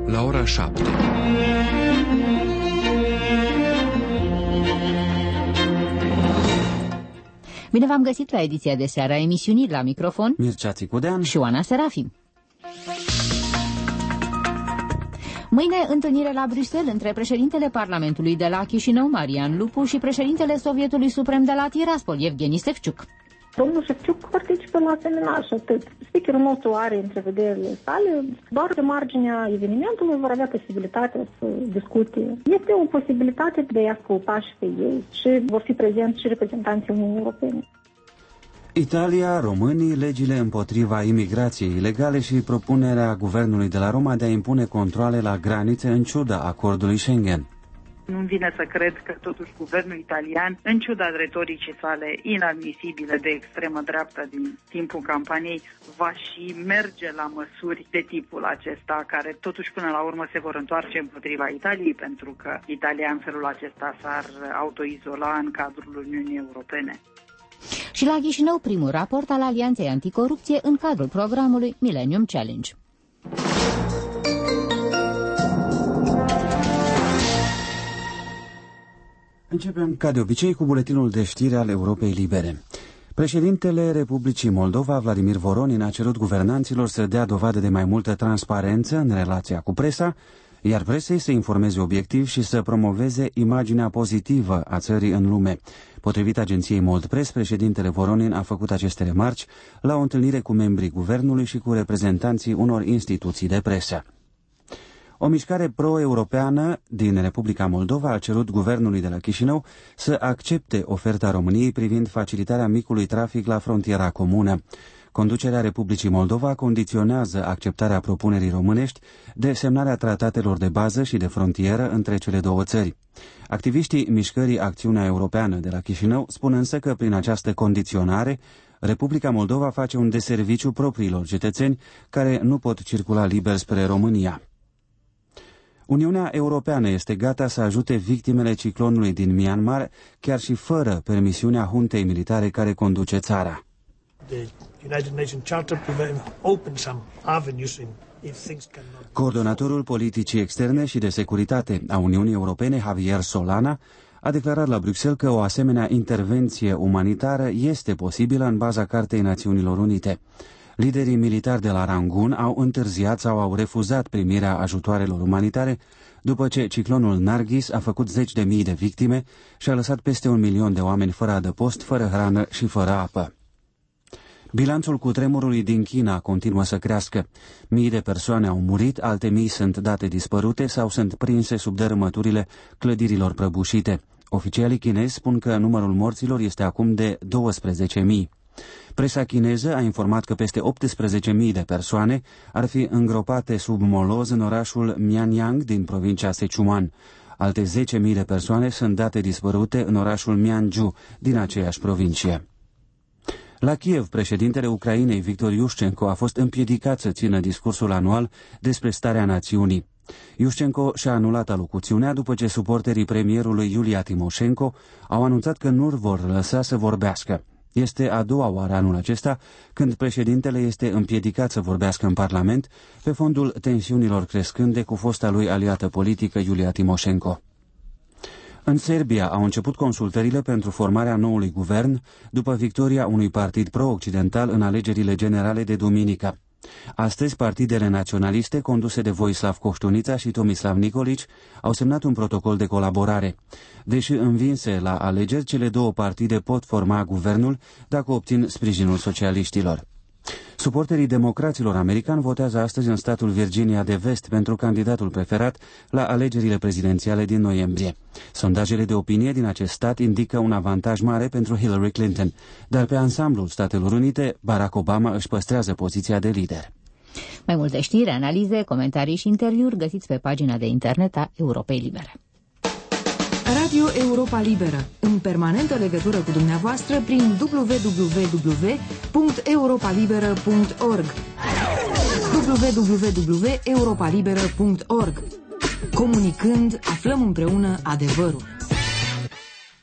la ora 7. Bine v-am găsit la ediția de seară a emisiunii, la microfon Mircea Țicudean și Oana Serafim. Mâine, întâlnire la Bruxelles între președintele Parlamentului de la Chișinău, Marian Lupu, și președintele Sovietului Suprem de la Tiraspol, Evgeni Șefciuc. Domnul Șefciuc participă la seminar și atât. Speakerul nostru are întrevederile sale, doar pe marginea evenimentului vor avea posibilitatea să discute. Este o posibilitate de a asculta și pe ei și vor fi prezenți și reprezentanții Uniunii Europene. Italia, românii, legile împotriva imigrației ilegale și propunerea guvernului de la Roma de a impune controale la granițe în ciuda acordului Schengen. Nu-mi vine să cred că totuși guvernul italian, în ciuda retoricii sale inadmisibile de extremă dreaptă din timpul campaniei, va și merge la măsuri de tipul acesta, care totuși până la urmă se vor întoarce împotriva Italiei, pentru că Italia în felul acesta s-ar autoizola în cadrul Uniunii Europene. Și la Chișinău, primul raport al Alianței Anticorupție în cadrul programului Millennium Challenge. Începem, ca de obicei, cu buletinul de știri al Europei Libere. Președintele Republicii Moldova, Vladimir Voronin, a cerut guvernanților să dea dovadă de mai multă transparență în relația cu presa, iar presei să informeze obiectiv și să promoveze imaginea pozitivă a țării în lume. Potrivit agenției Moldpress, președintele Voronin a făcut aceste remarci la o întâlnire cu membrii guvernului și cu reprezentanții unor instituții de presă. O mișcare pro-europeană din Republica Moldova a cerut guvernului de la Chișinău să accepte oferta României privind facilitarea micului trafic la frontiera comună. Conducerea Republicii Moldova condiționează acceptarea propunerii românești de semnarea tratatelor de bază și de frontieră între cele două țări. Activiștii mișcării Acțiunea Europeană de la Chișinău spun însă că prin această condiționare Republica Moldova face un deserviciu propriilor cetățeni care nu pot circula liber spre România. Uniunea Europeană este gata să ajute victimele ciclonului din Myanmar, chiar și fără permisiunea huntei militare care conduce țara. Coordonatorul politicii externe și de securitate a Uniunii Europene, Javier Solana, a declarat la Bruxelles că o asemenea intervenție umanitară este posibilă în baza Cartei Națiunilor Unite. Liderii militari de la Rangoon au întârziat sau au refuzat primirea ajutoarelor umanitare după ce ciclonul Nargis a făcut 10.000 de victime și a lăsat peste 1 milion de oameni fără adăpost, fără hrană și fără apă. Bilanțul cutremurului din China continuă să crească. Mii de persoane au murit, alte mii sunt date dispărute sau sunt prinse sub dărâmăturile clădirilor prăbușite. Oficialii chinezi spun că numărul morților este acum de 12.000. Presa chineză a informat că peste 18.000 de persoane ar fi îngropate sub moloz în orașul Mianyang din provincia Sichuan. Alte 10.000 de persoane sunt date dispărute în orașul Mianju din aceeași provincie. La Kiev, președintele Ucrainei, Victor Iușcenko, a fost împiedicat să țină discursul anual despre starea națiunii. Iușcenko și-a anulat alocuțiunea după ce suporterii premierului Iulia Timoșenko au anunțat că nu vor lăsa să vorbească. Este a doua oară anul acesta când președintele este împiedicat să vorbească în Parlament pe fondul tensiunilor crescânde cu fosta lui aliată politică Iulia Timoșenko. În Serbia au început consultările pentru formarea noului guvern după victoria unui partid pro-occidental în alegerile generale de duminică. Astăzi, partidele naționaliste conduse de Vojislav Koștunica și Tomislav Nikolić au semnat un protocol de colaborare. Deși învinse la alegeri, cele două partide pot forma guvernul dacă obțin sprijinul socialiștilor. Suporterii democraților americani votează astăzi în statul Virginia de Vest pentru candidatul preferat la alegerile prezidențiale din noiembrie. Sondajele de opinie din acest stat indică un avantaj mare pentru Hillary Clinton, dar pe ansamblul Statelor Unite, Barack Obama își păstrează poziția de lider. Mai multe știri, analize, comentarii și interviuri găsiți pe pagina de internet a Europei Libere. Radio Europa Liberă, în permanentă legătură cu dumneavoastră prin www.europalibera.org www.europalibera.org. Comunicând, aflăm împreună adevărul.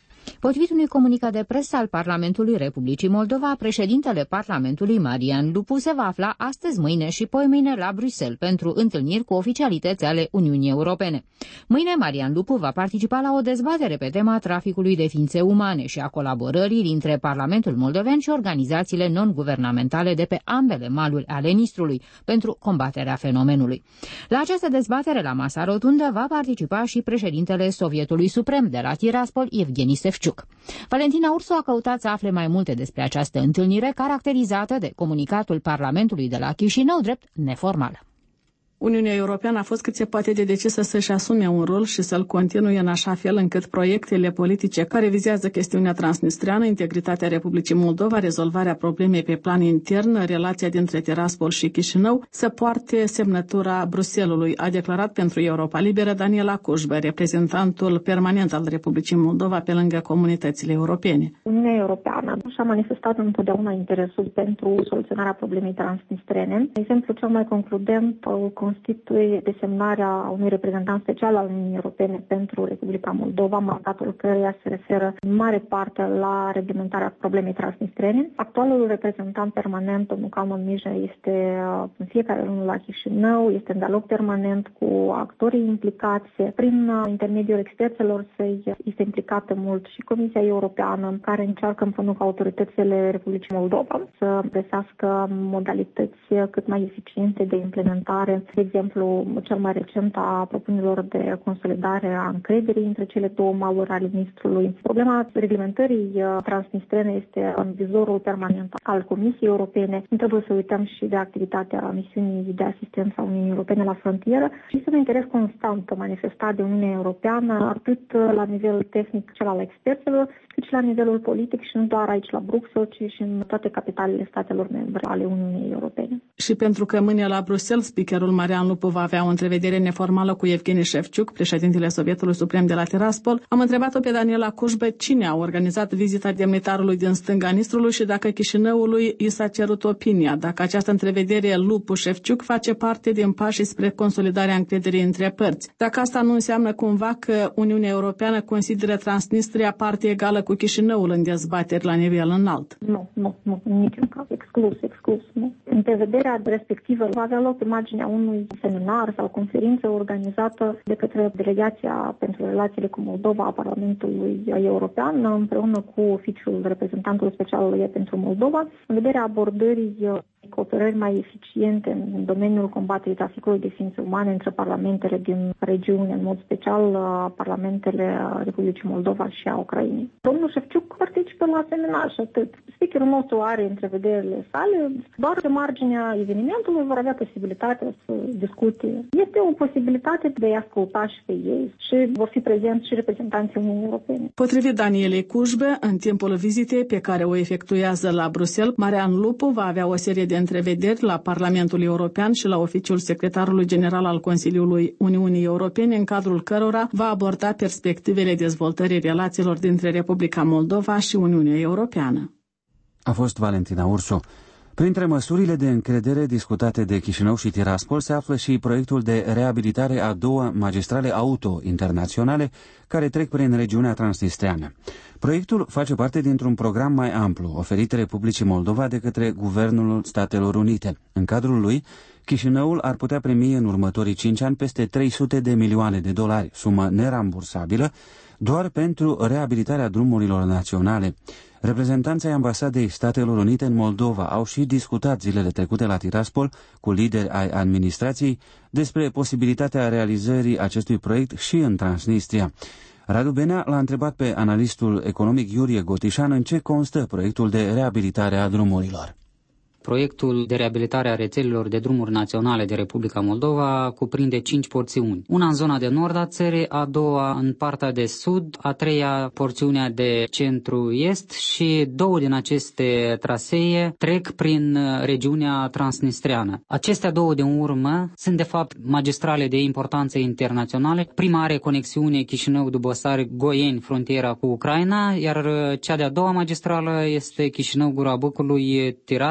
Potrivit unui comunicat de presă al Parlamentului Republicii Moldova, președintele Parlamentului Marian Lupu se va afla astăzi, mâine și poimâine la Bruxelles pentru întâlniri cu oficialități ale Uniunii Europene. Mâine Marian Lupu va participa la o dezbatere pe tema traficului de ființe umane și a colaborării dintre Parlamentul moldovean și organizațiile non-guvernamentale de pe ambele maluri ale Nistrului pentru combaterea fenomenului. La această dezbatere la masa rotundă va participa și președintele Sovietului Suprem de la Tiraspol, Evgeni Șefciuc. Valentina Ursu a căutat să afle mai multe despre această întâlnire, caracterizată de comunicatul Parlamentului de la Chișinău drept neformală. Uniunea Europeană a fost cât se poate de decisă să-și asume un rol și să-l continue în așa fel încât proiectele politice care vizează chestiunea transnistreană, integritatea Republicii Moldova, rezolvarea problemei pe plan intern, relația dintre Tiraspol și Chișinău, să poarte semnătura Bruxellesului, a declarat pentru Europa Liberă Daniela Cușbă, reprezentantul permanent al Republicii Moldova pe lângă comunitățile europene. Uniunea Europeană și-a manifestat întotdeauna interesul pentru soluționarea problemei transnistrene. Exemplul cel mai concludent constituie desemnarea unui reprezentant special al Uniunii Europene pentru Republica Moldova, mandatul căreia se referă în mare parte la reglementarea problemei transnistrene. Actualul reprezentant permanent, domnul Calman Mija, este în fiecare lună la Chișinău, este în dialog permanent cu actorii implicați. Prin intermediul experților este implicată mult și Comisia Europeană, care încearcă împreună cu autoritățile Republicii Moldova să găsească modalități cât mai eficiente de implementare. De exemplu, cel mai recent a propunerilor de consolidare a încrederii între cele două maluri ale Nistrului. Problema reglementării transnistrene este în vizorul permanent al Comisiei Europene. Nu trebuie să uităm și de activitatea misiunii de asistență a Uniunii Europene la frontieră și este un interes constant manifestat de Uniunea Europeană, atât la nivel tehnic, cel al experților, cât și la nivelul politic și nu doar aici la Bruxelles, ci și în toate capitalele statelor membre ale Uniunii Europene. Și pentru că mâine la Bruxelles, speakerul Marian Lupu va avea o întrevedere neformală cu Evgeni Șefciuc, președintele Sovietului Suprem de la Tiraspol, am întrebat-o pe Daniela Cușbă cine a organizat vizita demnitarului din stânga Nistrului și dacă Chișinăului i s-a cerut opinia, dacă această întrevedere Lupu-Șefciuc face parte din pașii spre consolidarea încrederii între părți. Dacă asta nu înseamnă cumva că Uniunea Europeană consideră Transnistria parte egală cu Chișinăul în dezbateri la nivel înalt. Nu, în niciun caz. Exclus, nu. Întrevederea respectivă va avea loc pe marginea unui seminar sau conferință organizată de către Delegația pentru Relațiile cu Moldova a Parlamentului European, împreună cu oficiul reprezentantului special pentru Moldova, în vederea abordării cooperări mai eficiente în domeniul combaterii traficului de ființe umane între parlamentele din regiune, în mod special parlamentele Republicii Moldova și a Ucrainei. Domnul Șefciuc participă la seminar și atât. Speakerul nostru are întrevederile sale, doar pe marginea evenimentului vor avea posibilitatea să discute. Este o posibilitate de a asculta și pe ei și vor fi prezenți și reprezentanții Uniunii Europene. Potrivit Danielei Cușbă, în timpul vizitei pe care o efectuează la Bruxelles, Marian Lupu va avea o serie de întrevederi la Parlamentul European și la oficiul secretarului general al Consiliului Uniunii Europene, în cadrul cărora va aborda perspectivele dezvoltării relațiilor dintre Republica Moldova și Uniunea Europeană. A fost Valentina Ursu. Printre măsurile de încredere discutate de Chișinău și Tiraspol se află și proiectul de reabilitare a două magistrale auto internaționale care trec prin regiunea transnistreană. Proiectul face parte dintr-un program mai amplu oferit Republicii Moldova de către Guvernul Statelor Unite. În cadrul lui, Chișinăul ar putea primi în următorii 5 ani peste 300 de milioane de dolari, sumă nerambursabilă, doar pentru reabilitarea drumurilor naționale. Reprezentanții Ambasadei Statelor Unite în Moldova au și discutat zilele trecute la Tiraspol cu lideri ai administrației despre posibilitatea realizării acestui proiect și în Transnistria. Radu Benea l-a întrebat pe analistul economic Iurie Gotișan în ce constă proiectul de reabilitare a drumurilor. Proiectul de reabilitare a rețelelor de drumuri naționale de Republica Moldova cuprinde 5 porțiuni. Una în zona de nord a țării, a doua în partea de sud, a treia porțiunea de centru-est și 2 din aceste trasee trec prin regiunea transnistreană. Acestea 2 din urmă sunt de fapt magistrale de importanță internațională. Prima are conexiune Chișinău-Dubăsari-Goieni, frontiera cu Ucraina, iar cea de-a doua magistrală este Chișinău-Gura Băcului, Tiraspol,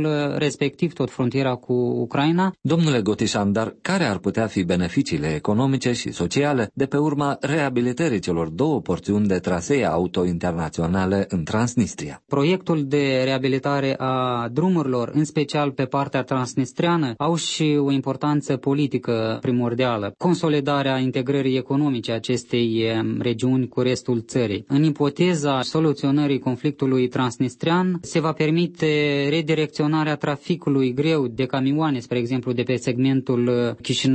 statul respectiv, tot frontiera cu Ucraina. Domnule Gotișan, dar care ar putea fi beneficiile economice și sociale de pe urma reabilitării celor 2 porțiuni de trasee auto internaționale în Transnistria? Proiectul de reabilitare a drumurilor, în special pe partea transnistreană, au și o importanță politică primordială. Consolidarea integrării economice acestei regiuni cu restul țării. În ipoteza soluționării conflictului transnistrean, se va permite redirecționarea traficului greu de camioane, spre exemplu, de pe segmentul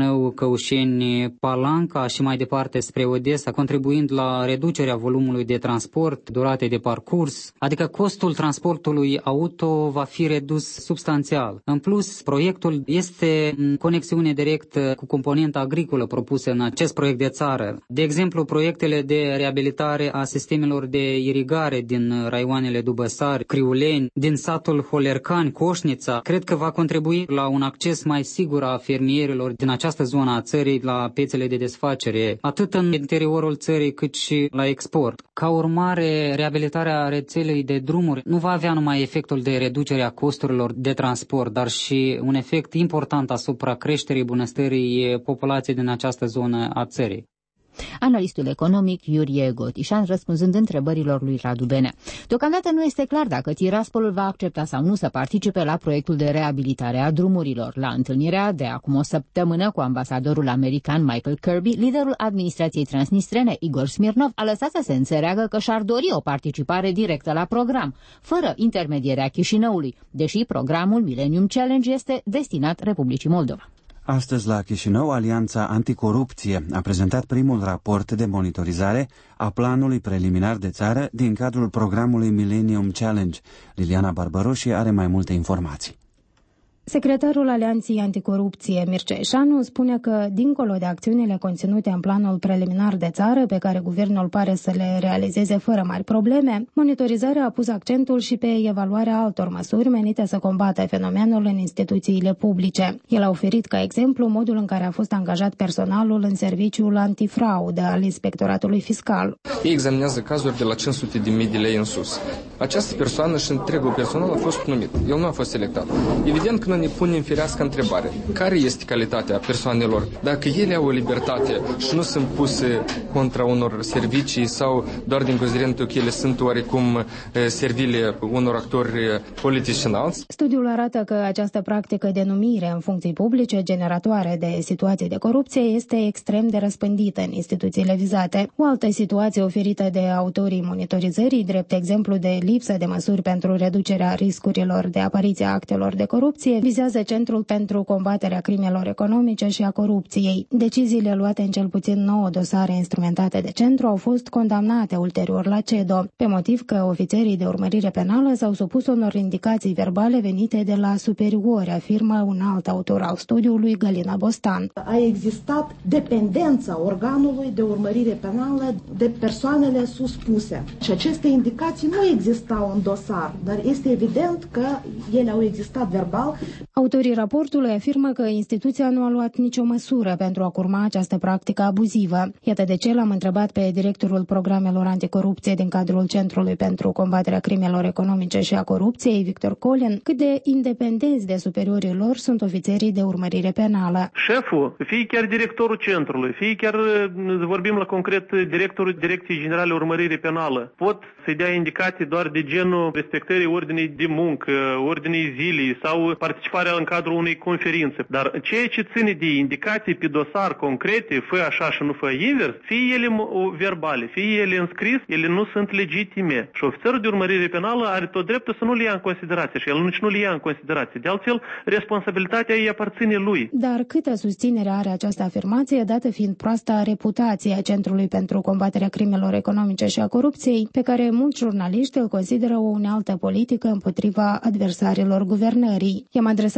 Chișinău-Căușeni-Palanca și mai departe spre Odessa, contribuind la reducerea volumului de transport, durate de parcurs, adică costul transportului auto va fi redus substanțial. În plus, proiectul este în conexiune directă cu componenta agricolă propusă în acest proiect de țară. De exemplu, proiectele de reabilitare a sistemelor de irigare din raioanele Dubăsari, Criuleni, din satul Holercani, Coșnița, cred că va contribui la un acces mai sigur a fermierilor din această zonă a țării la piețele de desfacere, atât în interiorul țării cât și la export. Ca urmare, reabilitarea rețelei de drumuri nu va avea numai efectul de reducere a costurilor de transport, dar și un efect important asupra creșterii bunăstării populației din această zonă a țării. Analistul economic Iurie Gotișan răspunzând întrebărilor lui Radu Benea. Deocamdată nu este clar dacă Tiraspolul va accepta sau nu să participe la proiectul de reabilitare a drumurilor. La întâlnirea de acum o săptămână cu ambasadorul american Michael Kirby, liderul administrației transnistrene Igor Smirnov a lăsat să se înțeleagă că și-ar dori o participare directă la program, fără intermedierea Chișinăului, deși programul Millennium Challenge este destinat Republicii Moldova. Astăzi la Chișinău, Alianța Anticorupție a prezentat primul raport de monitorizare a planului preliminar de țară din cadrul programului Millennium Challenge. Liliana Barbaroși are mai multe informații. Secretarul Alianței Anticorupție, Mircea Eșanu, spune că, dincolo de acțiunile conținute în planul preliminar de țară, pe care guvernul pare să le realizeze fără mari probleme, monitorizarea a pus accentul și pe evaluarea altor măsuri menite să combată fenomenul în instituțiile publice. El a oferit ca exemplu modul în care a fost angajat personalul în serviciul antifraudă al Inspectoratului Fiscal. Ei examinează cazuri de la 500.000 de lei în sus. Această persoană și întregul personal a fost numit. El nu a fost selectat. Evident că ne punem firească întrebare. Care este calitatea persoanelor? Dacă ele au o libertate și nu sunt puse contra unor servicii sau doar din considerentul că ele sunt oarecum servile unor actori politici înalți? Studiul arată că această practică de numire în funcții publice generatoare de situații de corupție este extrem de răspândită în instituțiile vizate. O altă situație oferită de autorii monitorizării, drept exemplu de lipsă de măsuri pentru reducerea riscurilor de apariție a actelor de corupție, vizează Centrul pentru combaterea crimelor economice și a corupției. Deciziile luate în cel puțin 9 dosare instrumentate de centru au fost condamnate ulterior la CEDO, pe motiv că ofițerii de urmărire penală s-au supus unor indicații verbale venite de la superiori, afirmă un alt autor al studiului, Galina Bostan. A existat dependența organului de urmărire penală de persoanele suspuse. Și aceste indicații nu existau în dosar, dar este evident că ele au existat verbal. Autorii raportului afirmă că instituția nu a luat nicio măsură pentru a curma această practică abuzivă. Iată de ce l-am întrebat pe directorul programelor anticorupție din cadrul Centrului pentru combaterea crimelor economice și a corupției, Victor Colin, cât de independenți de superiorii lor sunt ofițerii de urmărire penală. Șeful, fie chiar directorul centrului, fie chiar, vorbim la concret, directorul Direcției Generale Urmărire Penală, pot să-i dea indicații doar de genul respectării ordinei de muncă, ordinei zilei sau participarea în cadrul unei conferințe. Dar ceea ce ține de indicații pe dosar concrete, fă așa și nu fă invers, fie ele verbale, fie ele înscris, ele nu sunt legitime. Și ofițerul de urmărire penală are tot dreptul să nu le ia în considerație și el nici nu le ia în considerație. De altfel, responsabilitatea îi aparține lui. Dar câtă susținere are această afirmație, dată fiind proasta reputație a Centrului pentru combaterea crimelor economice și a corupției, pe care mulți jurnaliști îl consideră o unealtă politică împotriva adversarilor guvernării. I-am adresat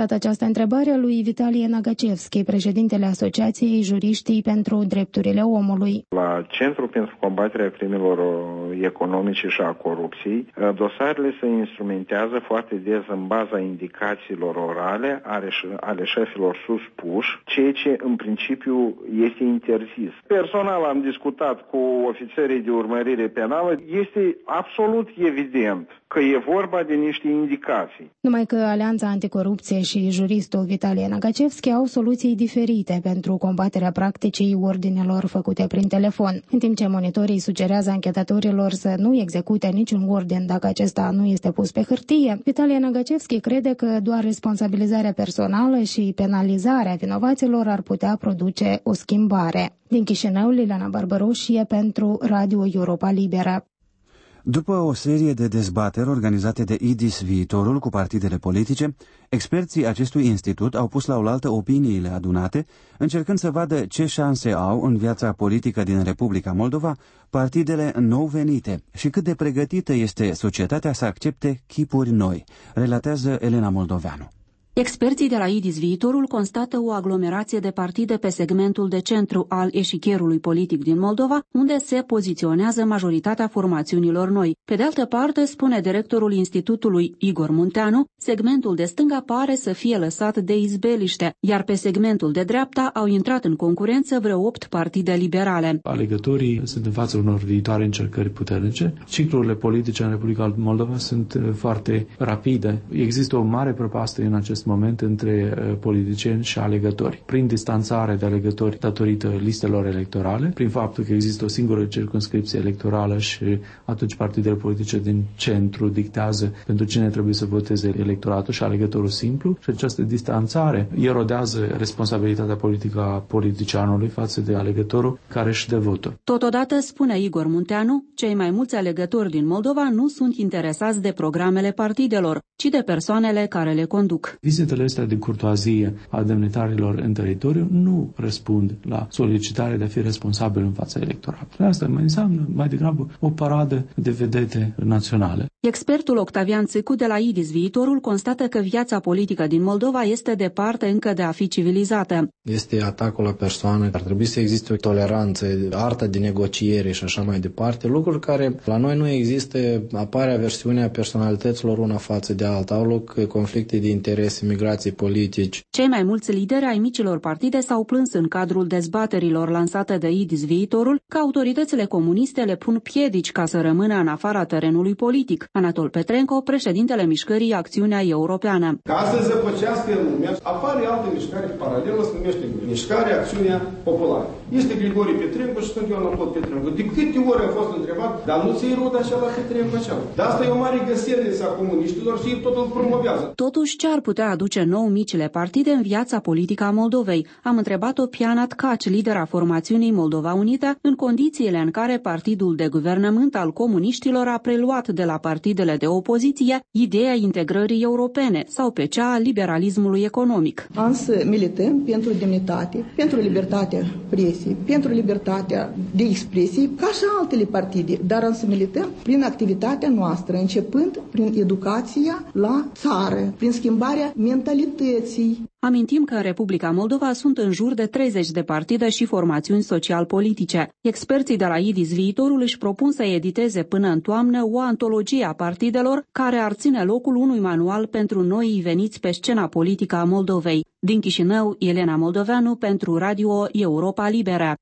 adresat această întrebare lui Vitalie Nagacevski, președintele Asociației Juriștii pentru Drepturile Omului. La Centrul pentru combaterea crimelor economice și a corupției, dosarele se instrumentează foarte des în baza indicațiilor orale ale șefilor suspuși, ceea ce în principiu este interzis. Personal am discutat cu ofițerii de urmărire penală, este absolut evident că e vorba de niște indicații. Numai că Alianța Anticorupție și juristul Vitalie Nagacevski au soluții diferite pentru combaterea practicii ordinelor făcute prin telefon. În timp ce monitorii sugerează anchetatorilor să nu execute niciun ordin dacă acesta nu este pus pe hârtie, Vitalie Nagacevski crede că doar responsabilizarea personală și penalizarea vinovaților ar putea produce o schimbare. Din Chișinău, Liliana Barbăroșie pentru Radio Europa Liberă. După o serie de dezbateri organizate de IDIS Viitorul cu partidele politice, experții acestui institut au pus la oaltă opiniile adunate, încercând să vadă ce șanse au în viața politică din Republica Moldova partidele nou venite și cât de pregătită este societatea să accepte chipuri noi, relatează Elena Moldoveanu. Experții de la IDIS Viitorul constată o aglomerație de partide pe segmentul de centru al eșichierului politic din Moldova, unde se poziționează majoritatea formațiunilor noi. Pe de altă parte, spune directorul institutului Igor Munteanu, segmentul de stânga pare să fie lăsat de izbeliște, iar pe segmentul de dreapta au intrat în concurență vreo 8 partide liberale. Alegătorii sunt în fața unor viitoare încercări puternice. Ciclurile politice în Republica Moldova sunt foarte rapide. Există o mare prăpastie în acest moment între politicieni și alegători. Prin distanțare de alegători datorită listelor electorale, prin faptul că există o singură circumscripție electorală și atunci partidele politice din centru dictează pentru cine trebuie să voteze electoratul și alegătorul simplu, și această distanțare erodează responsabilitatea politică a politicianului față de alegătorul care își dă votul. Totodată, spune Igor Munteanu, cei mai mulți alegători din Moldova nu sunt interesați de programele partidelor, ci de persoanele care le conduc. Vizitele astea de curtoazie a demnitarilor în teritoriu nu răspund la solicitarea de a fi responsabil în fața electoratului. Asta mai înseamnă mai degrabă o paradă de vedete naționale. Expertul Octavian Țicu de la IDIS Viitorul constată că viața politică din Moldova este departe încă de a fi civilizată. Este atacul la persoană, ar trebui să existe o toleranță, arta de negociere și așa mai departe, lucruri care la noi nu există, apare aversiunea personalităților una față de alta, au loc conflicte de interese, migrații politici. Cei mai mulți lideri ai micilor partide s-au plâns în cadrul dezbaterilor lansate de IDIS Viitorul că autoritățile comuniste le pun piedici ca să rămână în afara terenului politic. Anatol Petrenco, președintele mișcării Acțiunea Europeană. Ca să zăpăcească în lume, apare altă mișcare paralelă, se numește Mișcarea Acțiunea Populară. Este Grigori Petrenco și sunt eu Anatol Petrenco. De câte ori am fost întrebat, dar nu ți-i rud așa la Petrenco așa. Dar asta e o mare găsenie a comuniștilor și ei tot îl promovează. Totuși, ce ar putea aduce nou micile partide în viața politică a Moldovei? Am întrebat-o Pianat Caci, lidera formațiunii Moldova Unită, în condițiile în care partidul de guvernământ al comuniștilor a preluat de la partidele de opoziție ideea integrării europene sau pe cea a liberalismului economic. Însă milităm pentru demnitate, pentru libertatea presiei, pentru libertatea de expresie, ca și altele partide, dar însă milităm prin activitatea noastră, începând prin educația la țară, prin schimbarea mentalității. Amintim că în Republica Moldova sunt în jur de 30 de partide și formațiuni social-politice. Experții de la IDIS Viitorul își propun să editeze până în toamnă o antologie a partidelor care ar ține locul unui manual pentru noii veniți pe scena politică a Moldovei. Din Chișinău, Elena Moldoveanu pentru Radio Europa Liberă.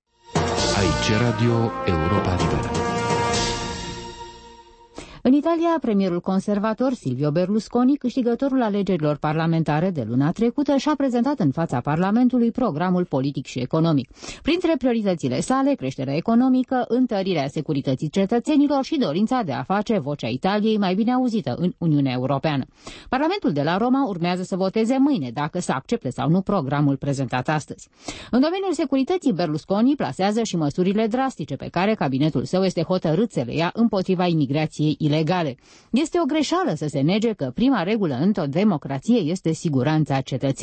Aici Radio Europa Liberă. În Italia, premierul conservator Silvio Berlusconi, câștigătorul alegerilor parlamentare de luna trecută, și-a prezentat în fața Parlamentului programul politic și economic. Printre prioritățile sale, creșterea economică, întărirea securității cetățenilor și dorința de a face vocea Italiei mai bine auzită în Uniunea Europeană. Parlamentul de la Roma urmează să voteze mâine dacă să accepte sau nu programul prezentat astăzi. În domeniul securității, Berlusconi plasează și măsurile drastice pe care cabinetul său este hotărât să le ia împotriva imigrației ilegale. Este o greșeală să se nege că prima regulă într-o democrație este siguranța cetățenilor.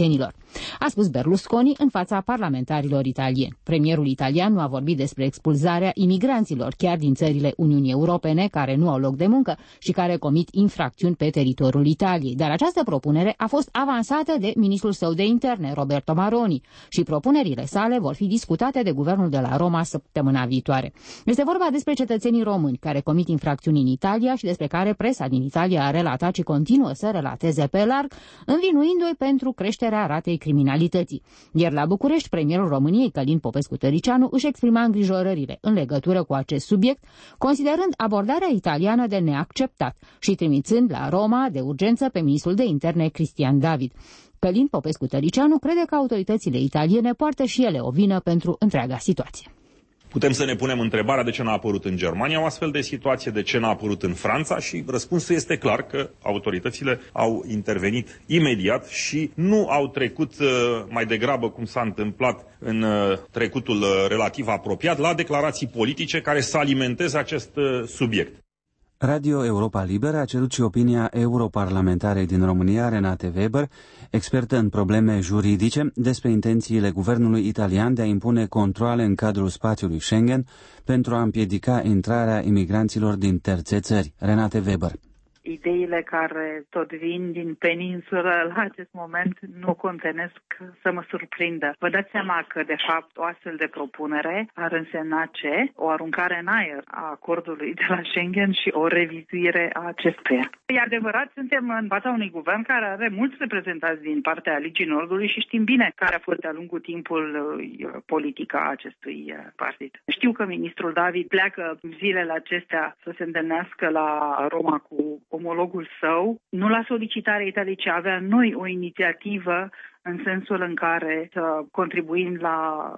a spus Berlusconi în fața parlamentarilor italieni. Premierul italian nu a vorbit despre expulzarea imigranților chiar din țările Uniunii Europene care nu au loc de muncă și care comit infracțiuni pe teritoriul Italiei, dar această propunere a fost avansată de ministrul său de interne, Roberto Maroni, și propunerile sale vor fi discutate de guvernul de la Roma săptămâna viitoare. Este vorba despre cetățenii români care comit infracțiuni în Italia și despre care presa din Italia a relatat și continuă să relateze pe larg, învinuindu-i pentru creșterea ratei criminalității. Iar la București, premierul României, Călin Popescu-Tăricianu, își exprima îngrijorările în legătură cu acest subiect, considerând abordarea italiană de neacceptat și trimițând la Roma de urgență pe ministrul de interne Cristian David. Călin Popescu-Tăricianu crede că autoritățile italiene poartă și ele o vină pentru întreaga situație. Putem să ne punem întrebarea de ce n-a apărut în Germania o astfel de situație, de ce n-a apărut în Franța și răspunsul este clar că autoritățile au intervenit imediat și nu au trecut mai degrabă, cum s-a întâmplat în trecutul relativ apropiat, la declarații politice care să alimenteze acest subiect. Radio Europa Liberă a cerut și opinia europarlamentarei din România, Renate Weber, expertă în probleme juridice, despre intențiile guvernului italian de a impune controale în cadrul spațiului Schengen pentru a împiedica intrarea imigranților din terțe țări. Renate Weber. Ideile care tot vin din peninsulă la acest moment nu contenesc să mă surprindă. Vă dați seama că, de fapt, o astfel de propunere ar însemna ce? O aruncare în aer a acordului de la Schengen și o revizuire a acestuia. E adevărat, suntem în fața unui guvern care are mulți reprezentanți din partea Ligii Nordului și știm bine care a fost de-a lungul timpului politica acestui partid. Știu că ministrul David pleacă zilele acestea să se întâlnească la Roma cu omologul său, nu la solicitarea Italiei, ci avea noi o inițiativă în sensul în care să contribuim la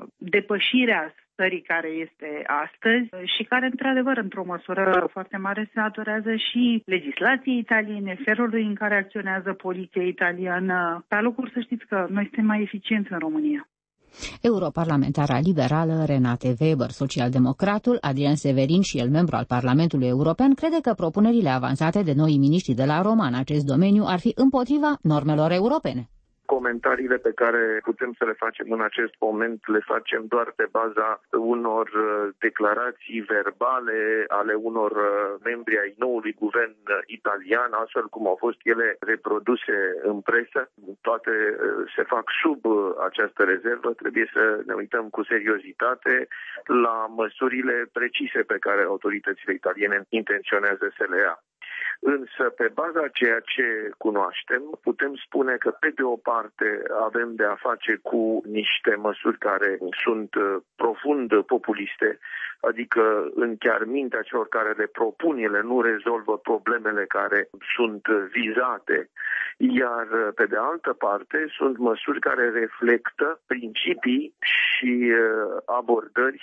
depășirea stării care este astăzi și care, într-adevăr, într-o măsură foarte mare se datorează și legislației italiene, felului în care acționează poliția italiană. Pe locuri să știți că noi suntem mai eficienți în România. Europarlamentara liberală Renate Weber, socialdemocratul Adrian Severin și el membru al Parlamentului European, crede că propunerile avansate de noi miniștri de la Roma în acest domeniu ar fi împotriva normelor europene. Comentariile pe care putem să le facem în acest moment le facem doar pe baza unor declarații verbale ale unor membri ai noului guvern italian, astfel cum au fost ele reproduse în presă. Toate se fac sub această rezervă. Trebuie să ne uităm cu seriozitate la măsurile precise pe care autoritățile italiene intenționează să le ia. Însă, pe baza ceea ce cunoaștem, putem spune că, pe de o parte, avem de a face cu niște măsuri care sunt profund populiste, adică în chiar mintea celor care le propun, ele nu rezolvă problemele care sunt vizate, iar, pe de altă parte, sunt măsuri care reflectă principii și abordări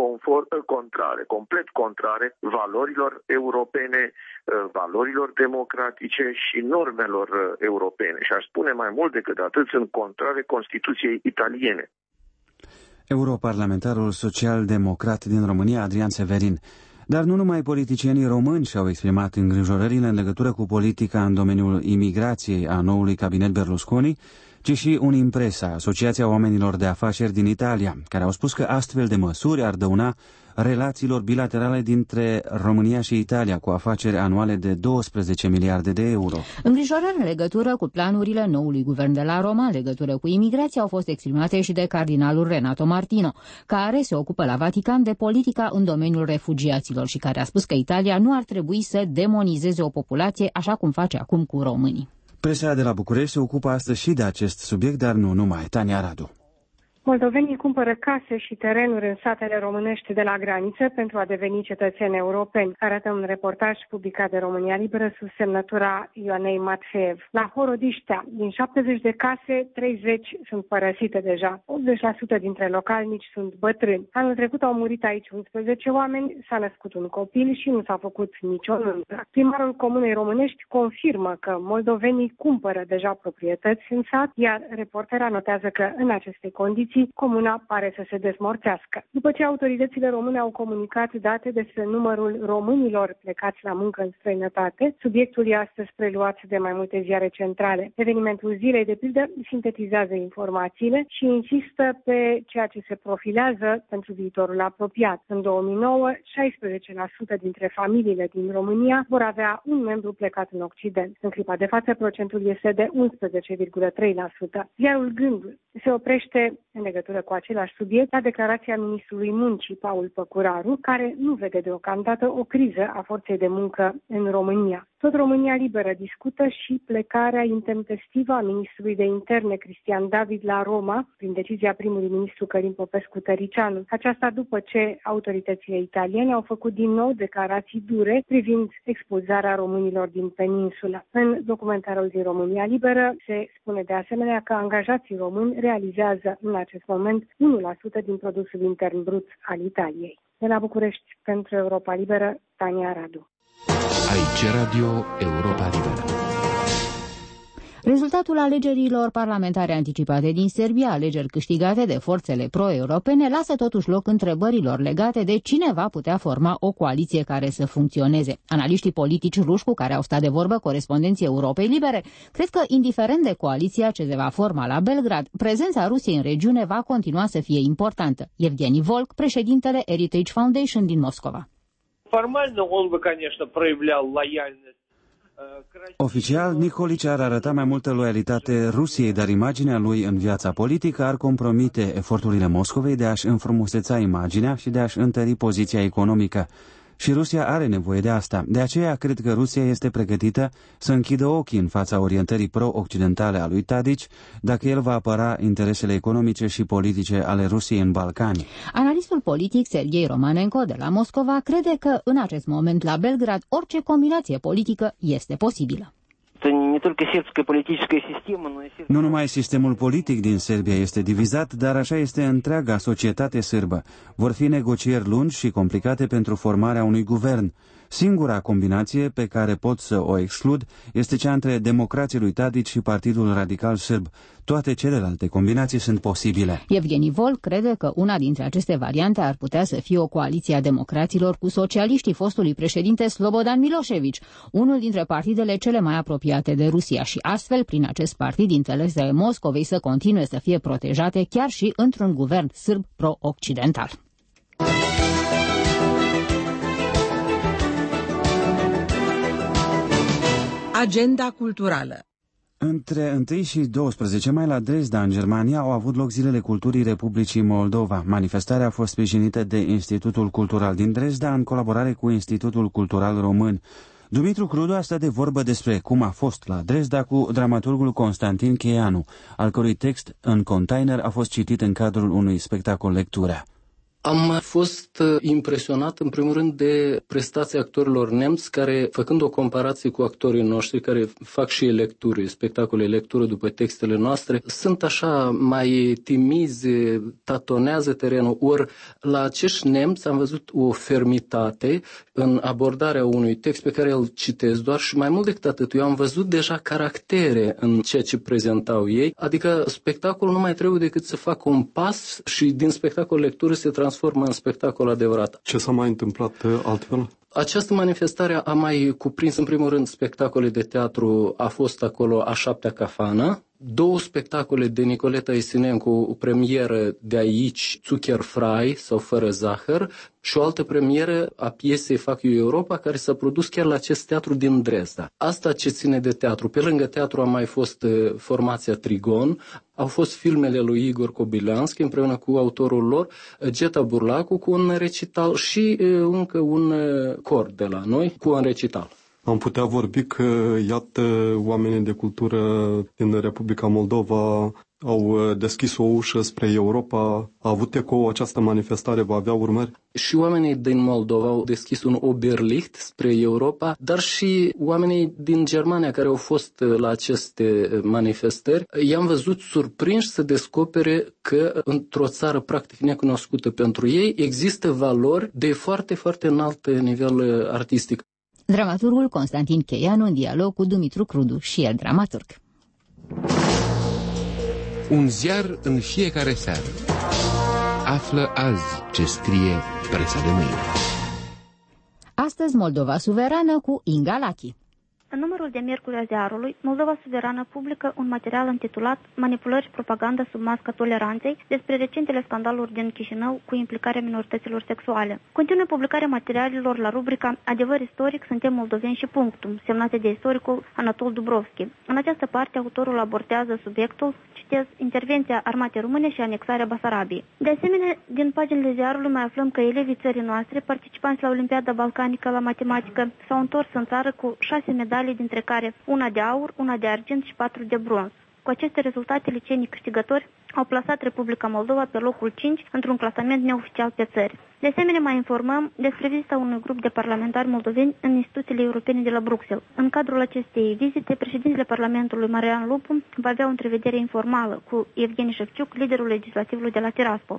complet contrare valorilor europene, valorilor democratice și normelor europene. Și aș spune mai mult decât atât, sunt contrare Constituției italiene. Europarlamentarul social-democrat din România, Adrian Severin. Dar nu numai politicienii români și-au exprimat îngrijorările în legătură cu politica în domeniul imigrației a noului cabinet Berlusconi, ci și Unimpresa, Asociația Oamenilor de Afaceri din Italia, care au spus că astfel de măsuri ar dăuna relațiilor bilaterale dintre România și Italia, cu afaceri anuale de 12 miliarde de euro. Îngrijorări în legătură cu planurile noului guvern de la Roma în legătură cu imigrația au fost exprimate și de cardinalul Renato Martino, care se ocupă la Vatican de politica în domeniul refugiaților și care a spus că Italia nu ar trebui să demonizeze o populație așa cum face acum cu românii. Presa de la București se ocupă astăzi și de acest subiect, dar nu numai. Tania Radu. Moldovenii cumpără case și terenuri în satele românești de la graniță pentru a deveni cetățeni europeni, arată un reportaj publicat de România Liberă sub semnătura Ioanei Matfeev. La Horodiștea, din 70 de case, 30 sunt părăsite deja. 80% dintre localnici sunt bătrâni. Anul trecut au murit aici 11 oameni, s-a născut un copil și nu s-a făcut nicio nuntă. Primarul Comunei Românești confirmă că moldovenii cumpără deja proprietăți în sat, iar reportera notează că în aceste condiții investiții, comuna pare să se dezmorțească. După ce autoritățile române au comunicat date despre numărul românilor plecați la muncă în străinătate, subiectul e astăzi preluat de mai multe ziare centrale. Evenimentul zilei, de pildă, sintetizează informațiile și insistă pe ceea ce se profilează pentru viitorul apropiat. În 2009, 16% dintre familiile din România vor avea un membru plecat în Occident. În clipa de față, procentul este de 11,3%. Ziarul Gândul se oprește în legătură cu același subiect la declarația ministrului Muncii, Paul Păcuraru, care nu vede deocamdată o criză a forței de muncă în România. Tot România Liberă discută și plecarea intempestivă a ministrului de interne Cristian David la Roma, prin decizia primului ministru Călin Popescu-Tăricianu. Aceasta după ce autoritățile italiene au făcut din nou declarații dure privind expulzarea românilor din peninsulă. În documentarul din România Liberă se spune de asemenea că angajații români realizează în acest moment 1% din produsul intern brut al Italiei. De la București, pentru Europa Liberă, Tania Radu. Aici Radio Europa Liberă. Rezultatul alegerilor parlamentare anticipate din Serbia, alegeri câștigate de forțele pro-europene, lasă totuși loc întrebărilor legate de cine va putea forma o coaliție care să funcționeze. Analiștii politici ruși cu care au stat de vorbă corespondenții Europei Libere cred că, indiferent de coaliția ce se va forma la Belgrad, prezența Rusiei în regiune va continua să fie importantă. Evgeni Volk, președintele Heritage Foundation din Moscova. Oficial, Nikolić ar arăta mai multă loialitate Rusiei, dar imaginea lui în viața politică ar compromite eforturile Moscovei de a-și înfrumuseța imaginea și de a-și întări poziția economică. Și Rusia are nevoie de asta. De aceea cred că Rusia este pregătită să închidă ochii în fața orientării pro-occidentale a lui Tadić, dacă el va apăra interesele economice și politice ale Rusiei în Balcani. Analistul politic Serghei Romanenko de la Moscova crede că în acest moment la Belgrad orice combinație politică este posibilă. Nu numai sistemul politic din Serbia este divizat, dar așa este întreaga societate sârbă. Vor fi negocieri lungi și complicate pentru formarea unui guvern. Singura combinație pe care pot să o exclud este cea între democrații lui Tadić și Partidul Radical Sârb. Toate celelalte combinații sunt posibile. Evgeni Volk crede că una dintre aceste variante ar putea să fie o coaliție a democraților cu socialiștii fostului președinte Slobodan Milošević, unul dintre partidele cele mai apropiate de Rusia și astfel, prin acest partid, interesele Moscovei să continue să fie protejate chiar și într-un guvern sârb pro-occidental. Agenda culturală. Între 1 și 12 mai la Dresda, în Germania, au avut loc Zilele Culturii Republicii Moldova. Manifestarea a fost sprijinită de Institutul Cultural din Dresda în colaborare cu Institutul Cultural Român. Dumitru Crudu a stat de vorbă despre cum a fost la Dresda cu dramaturgul Constantin Cheianu, al cărui text În container a fost citit în cadrul unui spectacol lectură. Am fost impresionat, în primul rând, de prestația actorilor nemți care, făcând o comparație cu actorii noștri, care fac și lecturi, spectacole lectură după textele noastre, sunt așa mai timizi, tatonează terenul. Ori la acești nemți am văzut o fermitate în abordarea unui text pe care îl citesc doar și mai mult decât atât, eu am văzut deja caractere în ceea ce prezentau ei, adică spectacolul nu mai trebuie decât să facă un pas și din spectacol lectură se transformă în spectacol adevărat. Ce s-a mai întâmplat altfel? Această manifestare a mai cuprins, în primul rând, spectacole de teatru, a fost acolo A șaptea cafană, 2 spectacole de Nicoleta Isineancu, o premieră de aici, Zuckerfrei sau Fără zahăr, și o altă premieră a piesei Fac eu Europa, care s-a produs chiar la acest teatru din Dresda. Asta ce ține de teatru. Pe lângă teatru a mai fost formația Trigon, au fost filmele lui Igor Kobylanski împreună cu autorul lor, Geta Burlacu cu un recital și încă un cor de la noi cu un recital. Am putea vorbi că, iată, oamenii de cultură din Republica Moldova au deschis o ușă spre Europa. A avut eco această manifestare, va avea urmări? Și oamenii din Moldova au deschis un Oberlicht spre Europa, dar și oamenii din Germania care au fost la aceste manifestări, i-am văzut surprinși să descopere că într-o țară practic necunoscută pentru ei există valori de foarte, foarte înalt nivel artistic. Dramaturgul Constantin Cheianu în dialog cu Dumitru Crudu, și el dramaturg. Un ziar în fiecare seară. Află azi ce scrie presa de mâine. Astăzi Moldova Suverană cu Inga Lachi. În numărul de miercuri a ziarului, Moldova Suverană publică un material intitulat Manipulări și propaganda sub masca toleranței despre recentele scandaluri din Chișinău cu implicarea minorităților sexuale. Continuă publicarea materialelor la rubrica Adevăr istoric, suntem moldoveni și punctum, semnate de istoricul Anatol Dubrovski. În această parte, autorul abordează subiectul, citez, intervenția armatei române și anexarea Basarabiei. De asemenea, din paginile ziarului mai aflăm că elevii țării noastre, participanți la Olimpiada Balcanică la matematică, s-au întors în țară cu 6 medalii, dintre care una de aur, una de argint și 4 de bronz. Cu aceste rezultate, liceenii câștigători au plasat Republica Moldova pe locul 5 într-un clasament neoficial pe țări. De asemenea, mai informăm despre vizita unui grup de parlamentari moldoveni în instituțiile europene de la Bruxelles. În cadrul acestei vizite, președintele Parlamentului Marian Lupu va avea o întrevedere informală cu Evgeni Șevciuc, liderul legislativului de la Tiraspol.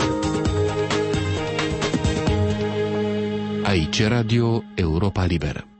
Aici Radio Europa Liberă.